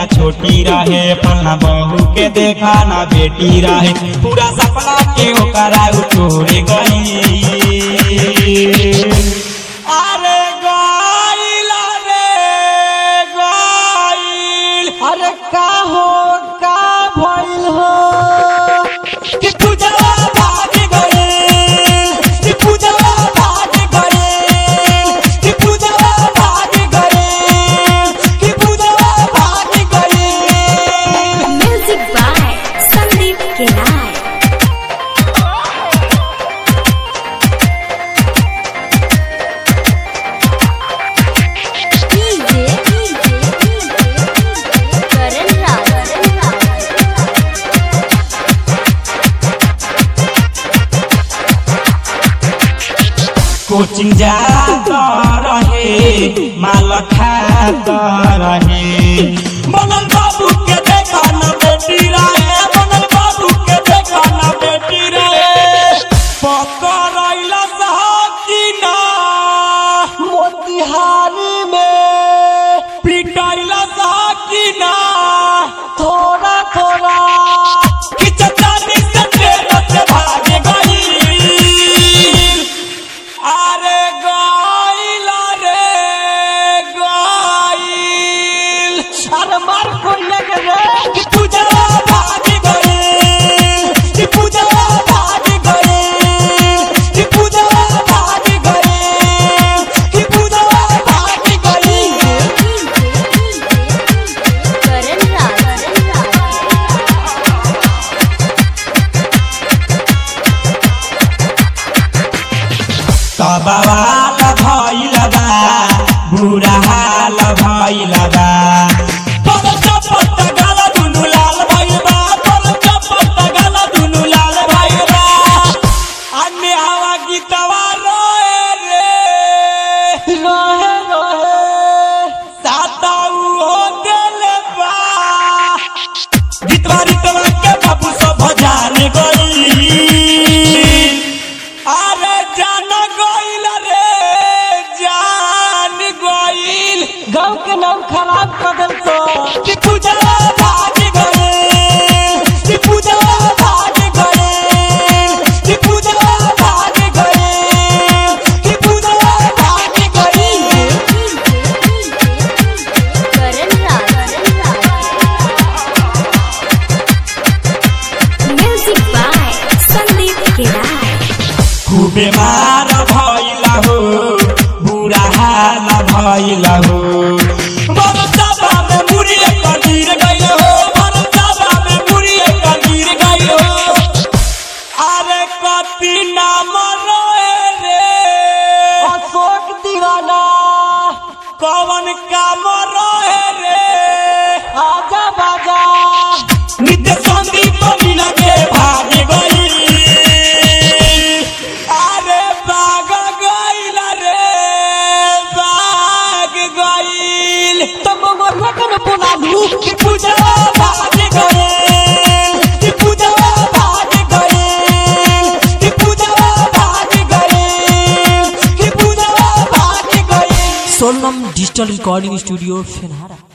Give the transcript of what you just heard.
छोटी रहे अपना बहू के देखा ना बेटी रहे पूरा सपना के ओकरा तोड़ गई। अरे गइल रे गइल अरे का हो का भइल हो कि पूजवा भाग गइल कि पूजवा भाग गइल कि पूजवा भाग गइल कि पूजवा भाग गइल। म्यूजिक बाय संदीप केनाय। कोचिंग जाता रहे माल खाता रहे बनल बाबू के देखा ना बेटी रहे बनल बाबू के देखा ना बेटी रहे पकड़ैला सहाकीना मोतिहारी में पिटाइला सहाकीना थोड़ा थोड़ा कि चचानी से ट्रेन से भाग गई। अरे गइल रे गइल अरे मार कोई लगे रे कि पूजवा भाग गइल कि पूजवा भाग गइल कि पूजवा भाग गइल कि पूजवा भाग गइल। तबावाल भइल बा बुरा हाल भइल बा पल चपट गाला दुनु लाल भइल बा पल चपट गाला दुनु लाल भइल बा। अन्य हवा गीतवा रोए रे रहे रहे साताऊ हो दिल बा गीतवा रीतवा के बाबू सब जाने गई। अरे जान गइल रे जान गइल गाँव के नाम खराब कर दिल तो कि पूजवा भाग गइल कि पूजवा भाग गइल कि पूजवा भाग गइल कि पूजवा भाग गइल। म्यूजिक बाय संदीप केनाय। खूबे मार भइला हो बुरा हाल भइला हो बरसाबा में मुड़िए कनीर गइल हो बरसाबा में मुड़िए कनीर गइल हो। अरे कति नाम रोए रे अशोक दीवाना कौन काम रोए रे आजा बाजा नित्य संदीप मीना के भाग गई। अरे भाग गइल रे भाग गइल तब मरना कर बुला लू कि पूजवा भाग गइल कि पूजवा भाग गइल कि पूजवा भाग गइल कि पूजवा भाग गइल। Sonam digital recording studio Phenhara.